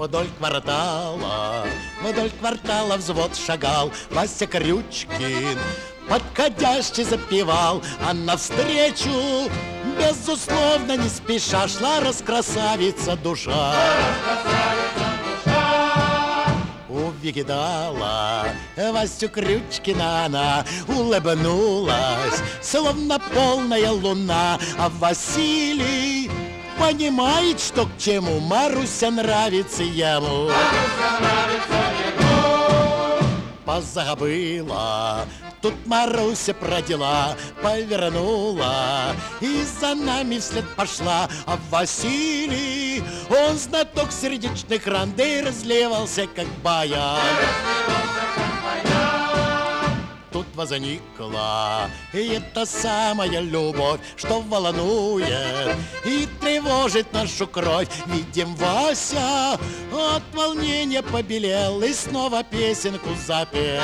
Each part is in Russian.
вдоль квартала взвод шагал. Вася Крючкин подходяще запевал, а навстречу, безусловно, не спеша, шла раскрасавица душа. Увидала Васю Крючкина она, улыбнулась, словно полная луна. А Василий понимает, что к чему. Маруся нравится ему. Позабыла тут Маруся про дела, повернула и за нами вслед пошла. А Василий, он знаток сердечных ран, да и разливался, как баян. Тут возникла эта самая любовь, что волнует и тревожит нашу кровь. Видим, Вася от волнения побелел и снова песенку запел.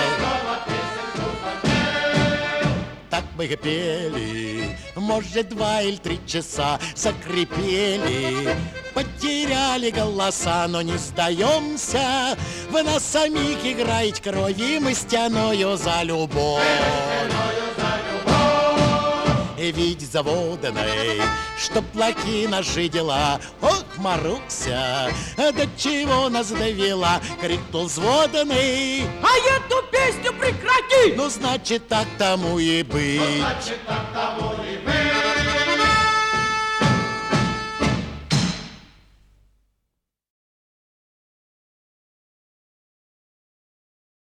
Так мы и пели, может, 2 или 3 часа, закрепели, потеряли голоса, но не сдаемся. В нас самих играет кровь, и мы стяною за любовь. И ведь заводанной, что плохи наши дела. Ох, Маруся, до чего нас довела, крикнул взводанный. А эту песню прекрати! Ну, значит, так тому и быть.